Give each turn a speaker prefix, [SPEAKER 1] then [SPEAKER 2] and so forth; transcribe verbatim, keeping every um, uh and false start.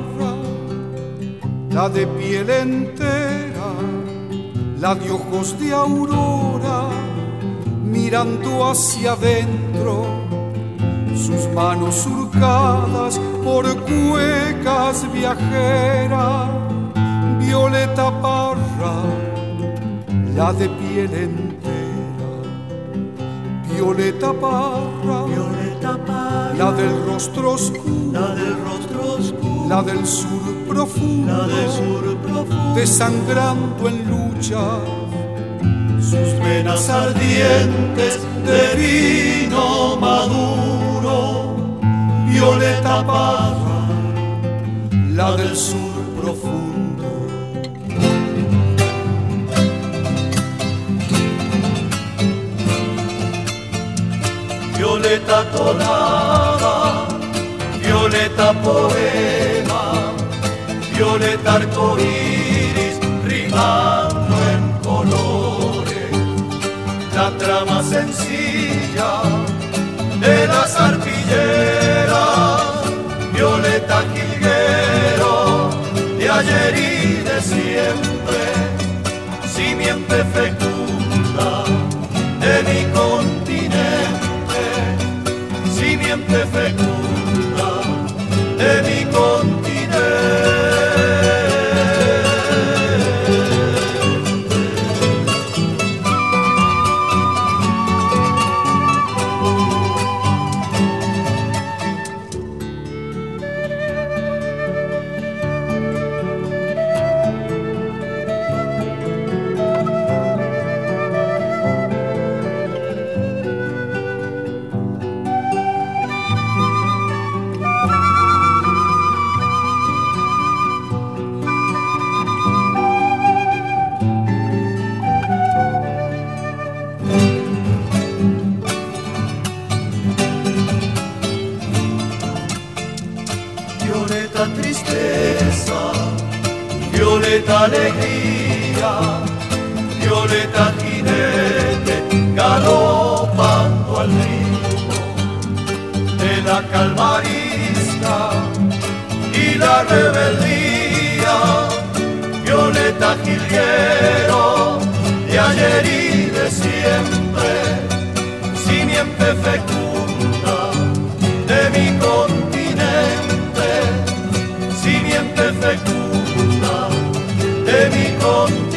[SPEAKER 1] parra, la de piel entera, la de ojos de aurora, mirando hacia adentro, sus manos surcadas por cuecas viajeras. Violeta Parra, la de piel entera, Violeta Parra,
[SPEAKER 2] Violeta Parra,
[SPEAKER 1] la del rostro oscuro,
[SPEAKER 2] la del rostro oscuro,
[SPEAKER 1] la del sur profundo,
[SPEAKER 2] la del sur profundo,
[SPEAKER 1] desangrando en lucha,
[SPEAKER 2] sus venas ardientes de vino maduro. Violeta Parra,
[SPEAKER 1] la del sur profundo.
[SPEAKER 2] Violeta tonada, violeta poema, violeta arcoíris rimando en colores, la trama sencilla de las arpilleras. Violeta jilguero de ayer y de siempre, simiente fecunda de mi continente, simiente fecunda de mi continente. Violeta tristeza, violeta alegría, violeta jinete galopando al ritmo de la calmarista y la rebeldía. Violeta jilguero de ayer y de siempre, simiente fecunda de mi continente, simiente fecunda de mi continente.